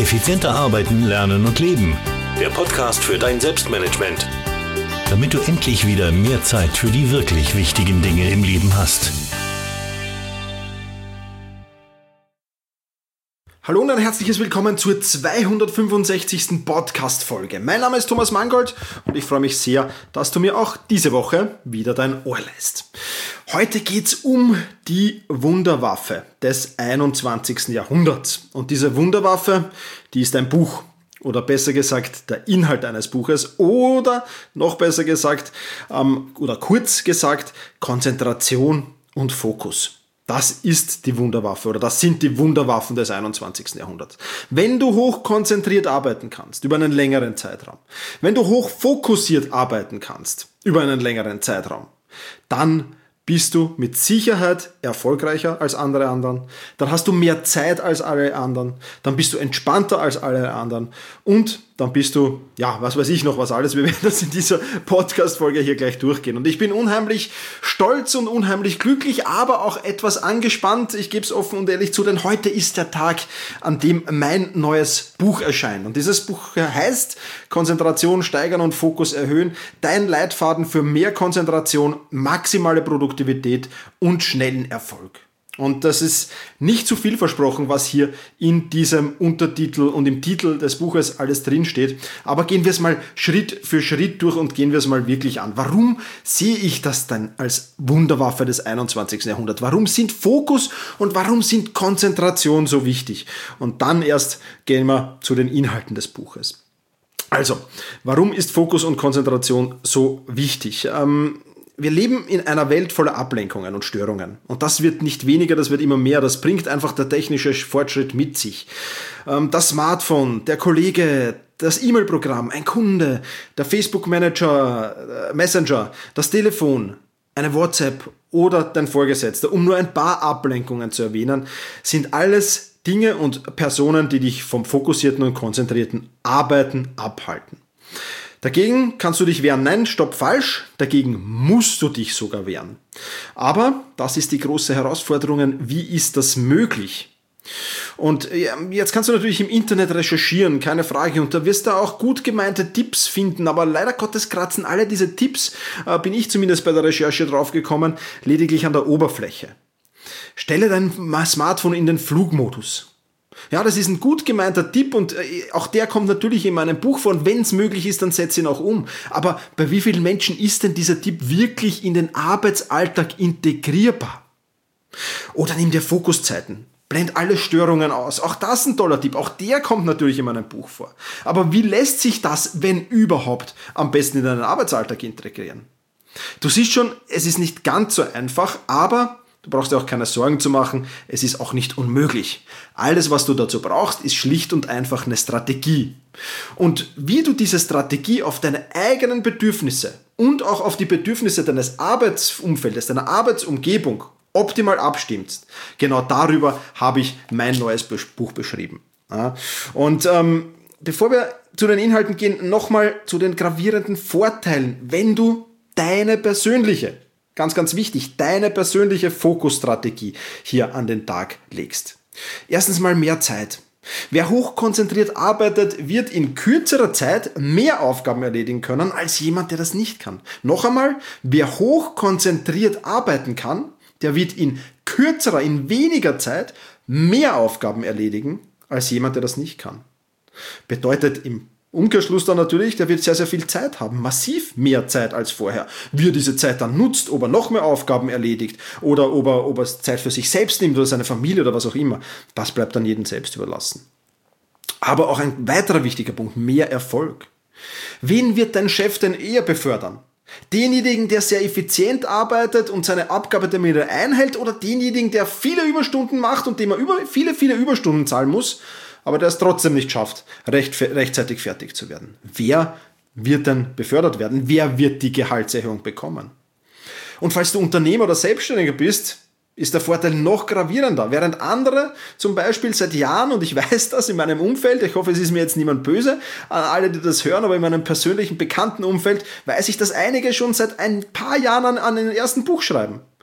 Effizienter arbeiten, lernen und leben. Der Podcast für dein Selbstmanagement. Damit du endlich wieder mehr Zeit für die wirklich wichtigen Dinge im Leben hast. Hallo und ein herzliches Willkommen zur 265. Podcast-Folge. Mein Name ist Thomas Mangold und ich freue mich sehr, dass du mir auch diese Woche wieder dein Ohr leist. Heute geht's um die Wunderwaffe des 21. Jahrhunderts. Und diese Wunderwaffe, die ist ein Buch. Oder besser gesagt, der Inhalt eines Buches. Oder noch besser gesagt, oder kurz gesagt, Konzentration und Fokus. Das ist die Wunderwaffe oder das sind die Wunderwaffen des 21. Jahrhunderts. Wenn du hochkonzentriert arbeiten kannst über einen längeren Zeitraum, wenn du hochfokussiert arbeiten kannst über einen längeren Zeitraum, dann bist du mit Sicherheit erfolgreicher als alle anderen, dann hast du mehr Zeit als alle anderen, dann bist du entspannter als alle anderen und dann bist du, ja, was weiß ich noch was alles, wir werden das in dieser Podcast-Folge hier gleich durchgehen. Und ich bin unheimlich stolz und unheimlich glücklich, aber auch etwas angespannt, ich gebe es offen und ehrlich zu, denn heute ist der Tag, an dem mein neues Buch erscheint. Und dieses Buch heißt Konzentration steigern und Fokus erhöhen, dein Leitfaden für mehr Konzentration, maximale Produktivität und schnellen Erfolg. Und das ist nicht zu viel versprochen, was hier in diesem Untertitel und im Titel des Buches alles drinsteht. Aber gehen wir es mal Schritt für Schritt durch und gehen wir es mal wirklich an. Warum sehe ich das denn als Wunderwaffe des 21. Jahrhunderts? Warum sind Fokus und warum sind Konzentration so wichtig? Und dann erst gehen wir zu den Inhalten des Buches. Also, warum ist Fokus und Konzentration so wichtig? Wir leben in einer Welt voller Ablenkungen und Störungen. Und das wird nicht weniger, das wird immer mehr. Das bringt einfach der technische Fortschritt mit sich. Das Smartphone, der Kollege, das E-Mail-Programm, ein Kunde, der Facebook-Manager, Messenger, das Telefon, eine WhatsApp oder dein Vorgesetzter, um nur ein paar Ablenkungen zu erwähnen, sind alles Dinge und Personen, die dich vom fokussierten und konzentrierten Arbeiten abhalten. Dagegen kannst du dich wehren. Nein, stopp, falsch. Dagegen musst du dich sogar wehren. Aber das ist die große Herausforderung. Wie ist das möglich? Und jetzt kannst du natürlich im Internet recherchieren, keine Frage. Und da wirst du auch gut gemeinte Tipps finden. Aber leider Gottes kratzen alle diese Tipps, bin ich zumindest bei der Recherche draufgekommen, lediglich an der Oberfläche. Stelle dein Smartphone in den Flugmodus. Ja, das ist ein gut gemeinter Tipp und auch der kommt natürlich in meinem Buch vor und wenn es möglich ist, dann setze ihn auch um. Aber bei wie vielen Menschen ist denn dieser Tipp wirklich in den Arbeitsalltag integrierbar? Oder nimm dir Fokuszeiten. Blend alle Störungen aus. Auch das ist ein toller Tipp. Auch der kommt natürlich in meinem Buch vor. Aber wie lässt sich das, wenn überhaupt, am besten in deinen Arbeitsalltag integrieren? Du siehst schon, es ist nicht ganz so einfach, aber du brauchst dir auch keine Sorgen zu machen, es ist auch nicht unmöglich. Alles, was du dazu brauchst, ist schlicht und einfach eine Strategie. Und wie du diese Strategie auf deine eigenen Bedürfnisse und auch auf die Bedürfnisse deines Arbeitsumfeldes, deiner Arbeitsumgebung optimal abstimmst, genau darüber habe ich mein neues Buch beschrieben. Und bevor wir zu den Inhalten gehen, nochmal zu den gravierenden Vorteilen, wenn du deine persönliche, ganz, ganz wichtig, deine persönliche Fokusstrategie hier an den Tag legst. Erstens mal mehr Zeit. Wer hochkonzentriert arbeitet, wird in kürzerer Zeit mehr Aufgaben erledigen können als jemand, der das nicht kann. Noch einmal, wer hochkonzentriert arbeiten kann, der wird in kürzerer, in weniger Zeit mehr Aufgaben erledigen als jemand, der das nicht kann. Bedeutet im Umkehrschluss dann natürlich, der wird sehr, sehr viel Zeit haben, massiv mehr Zeit als vorher. Wie er diese Zeit dann nutzt, ob er noch mehr Aufgaben erledigt oder ob er Zeit für sich selbst nimmt oder seine Familie oder was auch immer, das bleibt dann jedem selbst überlassen. Aber auch ein weiterer wichtiger Punkt, mehr Erfolg. Wen wird dein Chef denn eher befördern? Denjenigen, der sehr effizient arbeitet und seine Abgabetermine einhält oder denjenigen, der viele Überstunden macht und dem er viele Überstunden zahlen muss, aber der es trotzdem nicht schafft, rechtzeitig fertig zu werden. Wer wird denn befördert werden? Wer wird die Gehaltserhöhung bekommen? Und falls du Unternehmer oder Selbstständiger bist, ist der Vorteil noch gravierender. Während andere zum Beispiel seit Jahren, und ich weiß das in meinem Umfeld, ich hoffe, es ist mir jetzt niemand böse, an alle, die das hören, aber in meinem persönlichen bekannten Umfeld weiß ich, dass einige schon seit ein paar Jahren an den ersten Buch schreiben.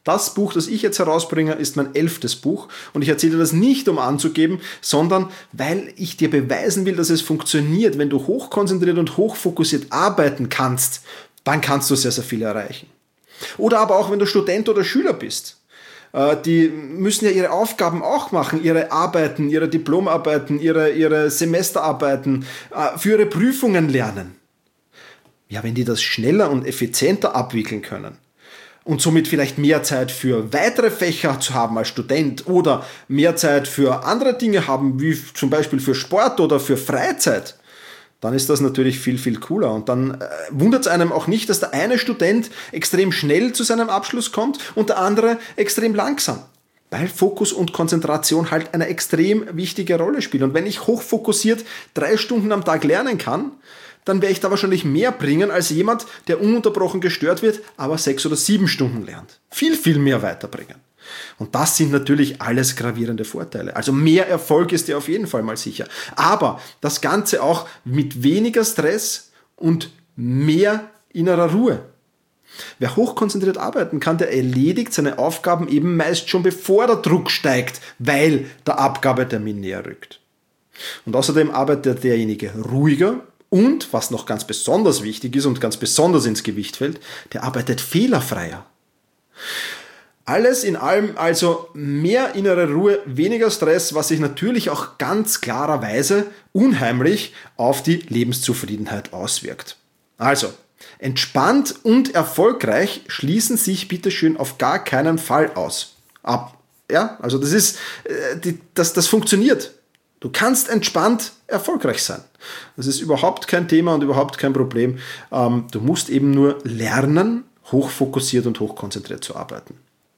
Das Buch, das ich jetzt herausbringe, ist mein 11. Buch und ich erzähle dir das nicht, um anzugeben, sondern weil ich dir beweisen will, dass es funktioniert. Wenn du hochkonzentriert und hochfokussiert arbeiten kannst, dann kannst du sehr, sehr viel erreichen. Oder aber auch, wenn du Student oder Schüler bist. Die müssen ja ihre Aufgaben auch machen, ihre Arbeiten, ihre Diplomarbeiten, ihre Semesterarbeiten, für ihre Prüfungen lernen. Ja, wenn die das schneller und effizienter abwickeln können und somit vielleicht mehr Zeit für weitere Fächer zu haben als Student oder mehr Zeit für andere Dinge haben, wie zum Beispiel für Sport oder für Freizeit, dann ist das natürlich viel, viel cooler. Und dann wundert es einem auch nicht, dass der eine Student extrem schnell zu seinem Abschluss kommt und der andere extrem langsam. Weil Fokus und Konzentration halt eine extrem wichtige Rolle spielen. Und wenn ich hochfokussiert 3 Stunden am Tag lernen kann, dann werde ich da wahrscheinlich mehr bringen als jemand, der ununterbrochen gestört wird, aber 6 oder 7 Stunden lernt. Viel, viel mehr weiterbringen. Und das sind natürlich alles gravierende Vorteile. Also mehr Erfolg ist dir auf jeden Fall mal sicher. Aber das Ganze auch mit weniger Stress und mehr innerer Ruhe. Wer hochkonzentriert arbeiten kann, der erledigt seine Aufgaben eben meist schon bevor der Druck steigt, weil der Abgabetermin näher rückt. Und außerdem arbeitet derjenige ruhiger und, was noch ganz besonders wichtig ist und ganz besonders ins Gewicht fällt, der arbeitet fehlerfreier. Alles in allem also mehr innere Ruhe, weniger Stress, was sich natürlich auch ganz klarerweise unheimlich auf die Lebenszufriedenheit auswirkt. Also, entspannt und erfolgreich schließen sich bitteschön auf gar keinen Fall ab. Ja, also das funktioniert. Du kannst entspannt erfolgreich sein. Das ist überhaupt kein Thema und überhaupt kein Problem. Du musst eben nur lernen, hochfokussiert und hochkonzentriert zu arbeiten.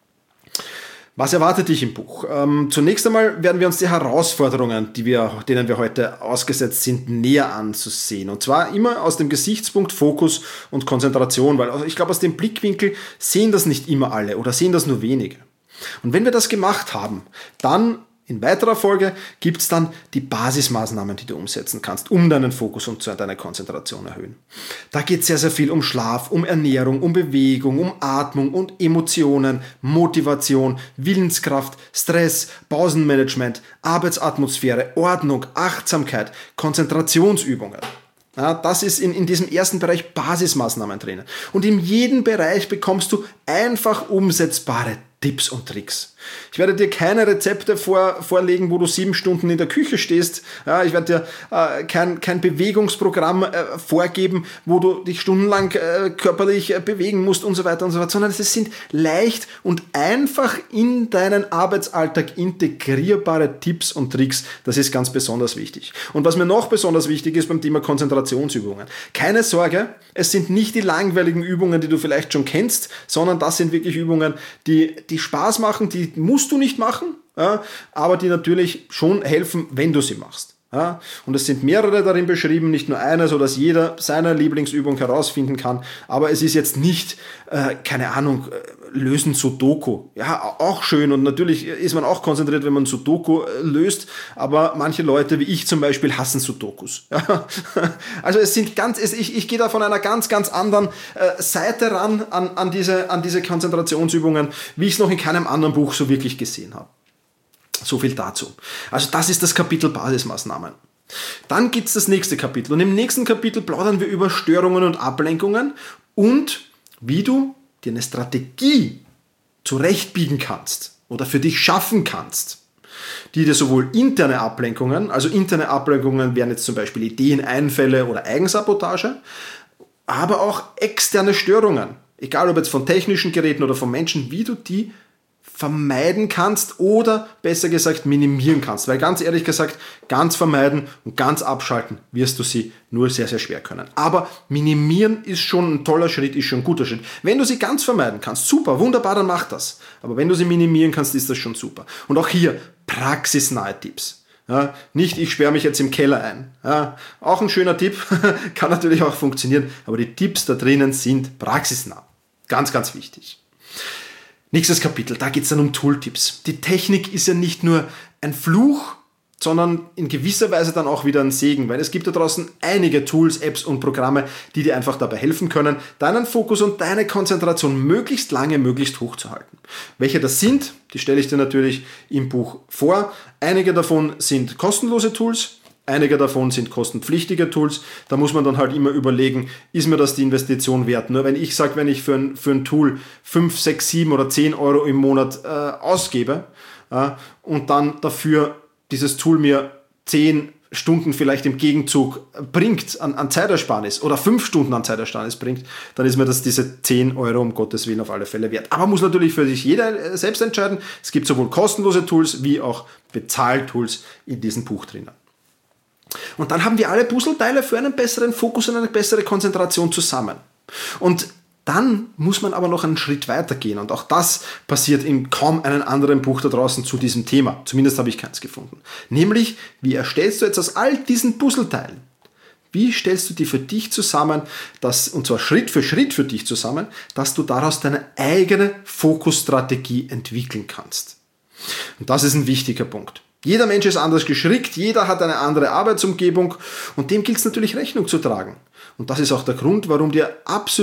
Was erwartet dich im Buch? Zunächst einmal werden wir uns die Herausforderungen, denen wir heute ausgesetzt sind, näher anzusehen. Und zwar immer aus dem Gesichtspunkt Fokus und Konzentration, weil ich glaube, aus dem Blickwinkel sehen das nicht immer alle oder sehen das nur wenige. Und wenn wir das gemacht haben, dann in weiterer Folge gibt es dann die Basismaßnahmen, die du umsetzen kannst, um deinen Fokus und deine Konzentration erhöhen. Da geht es sehr, sehr viel um Schlaf, um Ernährung, um Bewegung, um Atmung und Emotionen, Motivation, Willenskraft, Stress, Pausenmanagement, Arbeitsatmosphäre, Ordnung, Achtsamkeit, Konzentrationsübungen. Ja, das ist in diesem ersten Bereich Basismaßnahmen drinnen. Und in jedem Bereich bekommst du einfach umsetzbare Tipps und Tricks. Ich werde dir keine Rezepte vorlegen, wo du 7 Stunden in der Küche stehst. Ja, ich werde dir kein Bewegungsprogramm vorgeben, wo du dich stundenlang körperlich bewegen musst und so weiter und so fort, sondern es sind leicht und einfach in deinen Arbeitsalltag integrierbare Tipps und Tricks. Das ist ganz besonders wichtig. Und was mir noch besonders wichtig ist beim Thema Konzentrationsübungen. Keine Sorge, es sind nicht die langweiligen Übungen, die du vielleicht schon kennst, sondern das sind wirklich Übungen, die Spaß machen, die musst du nicht machen, ja, aber die natürlich schon helfen, wenn du sie machst. Ja. Und es sind mehrere darin beschrieben, nicht nur eine, sodass jeder seine Lieblingsübung herausfinden kann. Aber es ist jetzt nicht, lösen Sudoku. Ja, auch schön und natürlich ist man auch konzentriert, wenn man Sudoku löst, aber manche Leute, wie ich zum Beispiel, hassen Sudokus. Ja. Also ich gehe da von einer ganz, ganz anderen Seite ran an diese Konzentrationsübungen, wie ich es noch in keinem anderen Buch so wirklich gesehen habe. So viel dazu. Also das ist das Kapitel Basismaßnahmen. Dann gibt es das nächste Kapitel und im nächsten Kapitel plaudern wir über Störungen und Ablenkungen und wie du dir eine Strategie zurechtbiegen kannst oder für dich schaffen kannst, die dir sowohl interne Ablenkungen, also interne Ablenkungen wären jetzt zum Beispiel Ideen, Einfälle oder Eigensabotage, aber auch externe Störungen, egal ob jetzt von technischen Geräten oder von Menschen, wie du die vermeiden kannst oder besser gesagt minimieren kannst. Weil ganz ehrlich gesagt, ganz vermeiden und ganz abschalten wirst du sie nur sehr, sehr schwer können. Aber minimieren ist schon ein toller Schritt, ist schon ein guter Schritt. Wenn du sie ganz vermeiden kannst, super, wunderbar, dann mach das. Aber wenn du sie minimieren kannst, ist das schon super. Und auch hier praxisnahe Tipps. Ja, nicht, ich sperre mich jetzt im Keller ein. Ja, auch ein schöner Tipp, kann natürlich auch funktionieren, aber die Tipps da drinnen sind praxisnah. Ganz, ganz wichtig. Nächstes Kapitel, da geht es dann um Tooltips. Die Technik ist ja nicht nur ein Fluch, sondern in gewisser Weise dann auch wieder ein Segen, weil es gibt da draußen einige Tools, Apps und Programme, die dir einfach dabei helfen können, deinen Fokus und deine Konzentration möglichst lange, möglichst hoch zu halten. Welche das sind, die stelle ich dir natürlich im Buch vor. Einige davon sind kostenlose Tools, einige davon sind kostenpflichtige Tools. Da muss man dann halt immer überlegen, ist mir das die Investition wert? Nur wenn ich sage, wenn ich für ein Tool 5, 6, 7 oder 10 Euro im Monat ausgebe und dann dafür dieses Tool mir 10 Stunden vielleicht im Gegenzug bringt an Zeitersparnis oder 5 Stunden an Zeitersparnis bringt, dann ist mir das diese 10 Euro um Gottes Willen auf alle Fälle wert. Aber muss natürlich für sich jeder selbst entscheiden. Es gibt sowohl kostenlose Tools wie auch Bezahltools in diesem Buch drinnen. Und dann haben wir alle Puzzleteile für einen besseren Fokus und eine bessere Konzentration zusammen. Und dann muss man aber noch einen Schritt weiter gehen. Und auch das passiert in kaum einem anderen Buch da draußen zu diesem Thema. Zumindest habe ich keins gefunden. Nämlich, wie erstellst du jetzt aus all diesen Puzzleteilen? Wie stellst du die für dich zusammen, und zwar Schritt für dich zusammen, dass du daraus deine eigene Fokusstrategie entwickeln kannst? Und das ist ein wichtiger Punkt. Jeder Mensch ist anders gestrickt, jeder hat eine andere Arbeitsumgebung und dem gilt es natürlich Rechnung zu tragen. Und das ist auch der Grund, warum es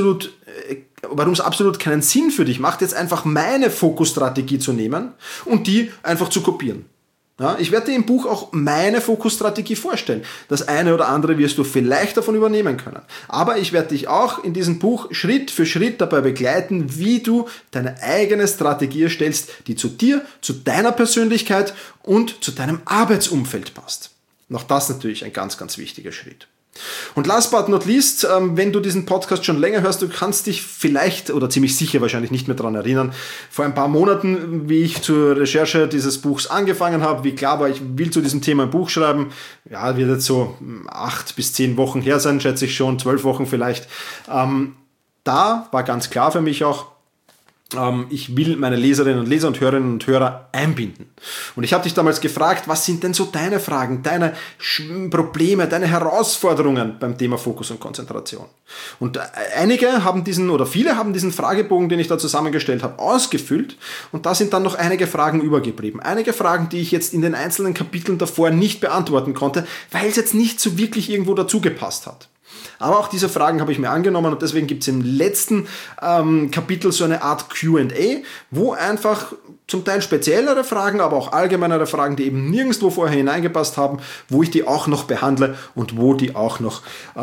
absolut keinen Sinn für dich macht, jetzt einfach meine Fokusstrategie zu nehmen und die einfach zu kopieren. Ja, ich werde dir im Buch auch meine Fokusstrategie vorstellen. Das eine oder andere wirst du vielleicht davon übernehmen können. Aber ich werde dich auch in diesem Buch Schritt für Schritt dabei begleiten, wie du deine eigene Strategie erstellst, die zu dir, zu deiner Persönlichkeit und zu deinem Arbeitsumfeld passt. Und auch das natürlich ein ganz, ganz wichtiger Schritt. Und last but not least, wenn du diesen Podcast schon länger hörst, du kannst dich vielleicht oder ziemlich sicher wahrscheinlich nicht mehr daran erinnern, vor ein paar Monaten, wie ich zur Recherche dieses Buchs angefangen habe, wie klar war, ich will zu diesem Thema ein Buch schreiben, ja, wird jetzt so 8 bis 10 Wochen her sein, schätze ich schon, 12 Wochen vielleicht. Da war ganz klar für mich auch, ich will meine Leserinnen und Leser und Hörerinnen und Hörer einbinden. Und ich habe dich damals gefragt, was sind denn so deine Fragen, deine Probleme, deine Herausforderungen beim Thema Fokus und Konzentration? Und viele haben diesen Fragebogen, den ich da zusammengestellt habe, ausgefüllt und da sind dann noch einige Fragen übergeblieben. Einige Fragen, die ich jetzt in den einzelnen Kapiteln davor nicht beantworten konnte, weil es jetzt nicht so wirklich irgendwo dazu gepasst hat. Aber auch diese Fragen habe ich mir angenommen und deswegen gibt es im letzten Kapitel so eine Art Q&A, wo einfach zum Teil speziellere Fragen, aber auch allgemeinere Fragen, die eben nirgendwo vorher hineingepasst haben, wo ich die auch noch behandle und wo die auch noch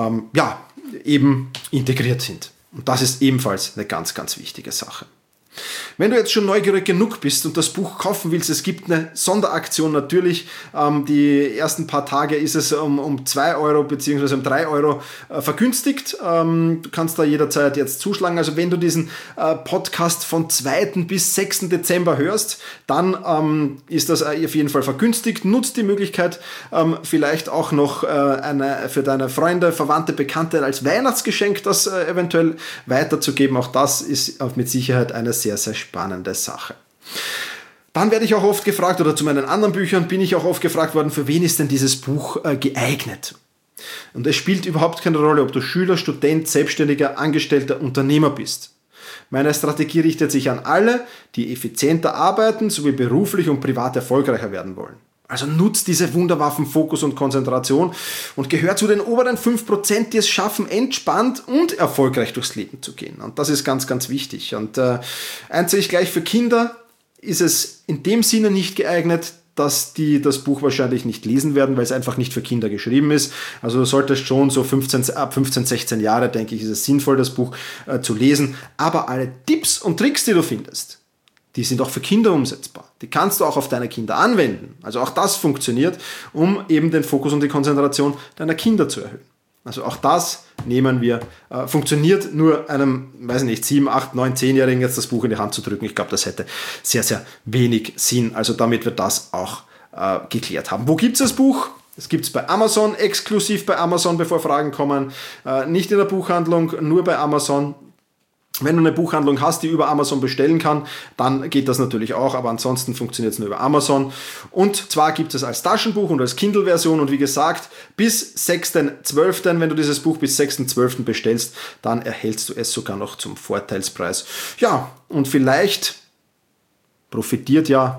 eben integriert sind. Und das ist ebenfalls eine ganz, ganz wichtige Sache. Wenn du jetzt schon neugierig genug bist und das Buch kaufen willst, es gibt eine Sonderaktion natürlich. Die ersten paar Tage ist es um 2 Euro bzw. um 3 Euro vergünstigt. Du kannst da jederzeit jetzt zuschlagen. Also wenn du diesen Podcast von 2. bis 6. Dezember hörst, dann ist das auf jeden Fall vergünstigt. Nutzt die Möglichkeit, vielleicht auch noch für deine Freunde, Verwandte, Bekannte als Weihnachtsgeschenk das eventuell weiterzugeben. Auch das ist mit Sicherheit eine sehr, sehr spannende Sache. Dann werde ich auch oft gefragt, oder zu meinen anderen Büchern bin ich auch oft gefragt worden, für wen ist denn dieses Buch geeignet? Und es spielt überhaupt keine Rolle, ob du Schüler, Student, Selbstständiger, Angestellter, Unternehmer bist. Meine Strategie richtet sich an alle, die effizienter arbeiten, sowie beruflich und privat erfolgreicher werden wollen. Also nutzt diese Wunderwaffen Fokus und Konzentration und gehört zu den oberen 5%, die es schaffen, entspannt und erfolgreich durchs Leben zu gehen. Und das ist ganz, ganz wichtig. Und eins sehe ich gleich, für Kinder ist es in dem Sinne nicht geeignet, dass die das Buch wahrscheinlich nicht lesen werden, weil es einfach nicht für Kinder geschrieben ist. Also du solltest schon so ab 15, 16 Jahre, denke ich, ist es sinnvoll, das Buch zu lesen. Aber alle Tipps und Tricks, die du findest, die sind auch für Kinder umsetzbar. Die kannst du auch auf deine Kinder anwenden. Also auch das funktioniert, um eben den Fokus und die Konzentration deiner Kinder zu erhöhen. Also auch das funktioniert nur einem, 7, 8, 9, 10-Jährigen jetzt das Buch in die Hand zu drücken. Ich glaube, das hätte sehr, sehr wenig Sinn. Also damit wir das auch geklärt haben. Wo gibt es das Buch? Es gibt es bei Amazon, exklusiv bei Amazon, bevor Fragen kommen. Nicht in der Buchhandlung, nur bei Amazon. Wenn du eine Buchhandlung hast, die über Amazon bestellen kann, dann geht das natürlich auch, aber ansonsten funktioniert es nur über Amazon. Und zwar gibt es als Taschenbuch und als Kindle-Version und wie gesagt, bis 6.12., wenn du dieses Buch bis 6.12. bestellst, dann erhältst du es sogar noch zum Vorteilspreis. Ja, und vielleicht profitiert ja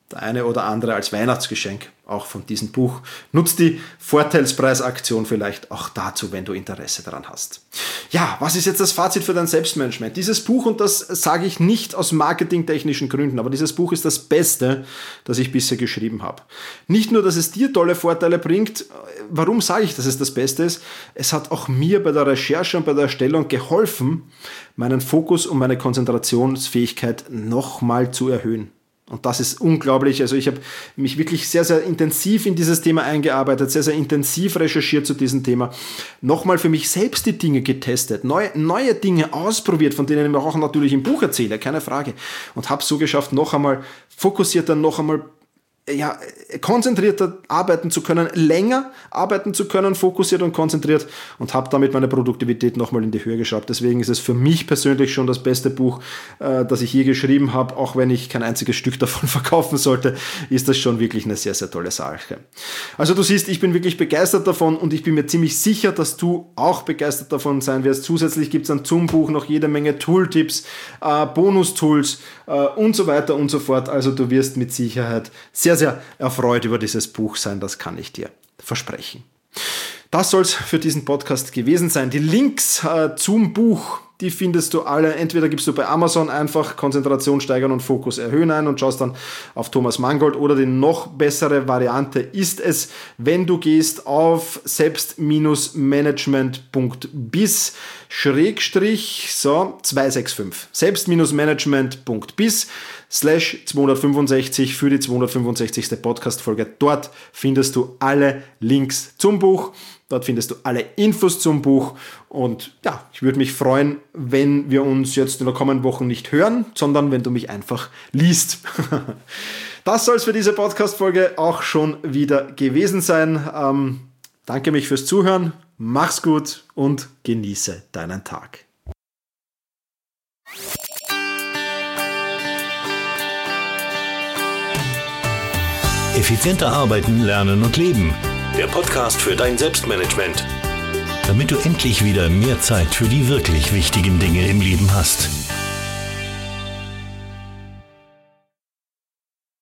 der eine oder andere als Weihnachtsgeschenk auch von diesem Buch. Nutz die Vorteilspreisaktion vielleicht auch dazu, wenn du Interesse daran hast. Ja, was ist jetzt das Fazit für dein Selbstmanagement? Dieses Buch, und das sage ich nicht aus marketingtechnischen Gründen, aber dieses Buch ist das Beste, das ich bisher geschrieben habe. Nicht nur, dass es dir tolle Vorteile bringt, warum sage ich, dass es das Beste ist? Es hat auch mir bei der Recherche und bei der Erstellung geholfen, meinen Fokus und meine Konzentrationsfähigkeit nochmal zu erhöhen. Und das ist unglaublich. Also ich habe mich wirklich sehr, sehr intensiv in dieses Thema eingearbeitet, sehr, sehr intensiv recherchiert zu diesem Thema. Nochmal für mich selbst die Dinge getestet, neue Dinge ausprobiert, von denen ich auch natürlich im Buch erzähle, keine Frage. Und habe es so geschafft, noch einmal fokussierter, noch einmal konzentrierter arbeiten zu können, länger arbeiten zu können, fokussiert und konzentriert, und habe damit meine Produktivität nochmal in die Höhe geschraubt. Deswegen ist es für mich persönlich schon das beste Buch, das ich je geschrieben habe. Auch wenn ich kein einziges Stück davon verkaufen sollte, ist das schon wirklich eine sehr, sehr tolle Sache. Also du siehst, ich bin wirklich begeistert davon, und ich bin mir ziemlich sicher, dass du auch begeistert davon sein wirst. Zusätzlich gibt es zum Buch noch jede Menge Tooltips, Bonustools und so weiter und so fort. Also du wirst mit Sicherheit sehr, sehr erfreut über dieses Buch sein, das kann ich dir versprechen. Das soll es für diesen Podcast gewesen sein. Die Links zum Buch, die findest du alle. Entweder gibst du bei Amazon einfach Konzentration steigern und Fokus erhöhen ein und schaust dann auf Thomas Mangold, oder die noch bessere Variante ist es, wenn du gehst auf selbst-management.biz /265 selbst-management.biz/265 für die 265. Podcast-Folge. Dort findest du alle Links zum Buch. Dort findest du alle Infos zum Buch, und ja, ich würde mich freuen, wenn wir uns jetzt in der kommenden Woche nicht hören, sondern wenn du mich einfach liest. Das soll es für diese Podcast-Folge auch schon wieder gewesen sein. Danke mich fürs Zuhören, mach's gut und genieße deinen Tag. Effizienter arbeiten, lernen und leben. Der Podcast für dein Selbstmanagement. Damit du endlich wieder mehr Zeit für die wirklich wichtigen Dinge im Leben hast.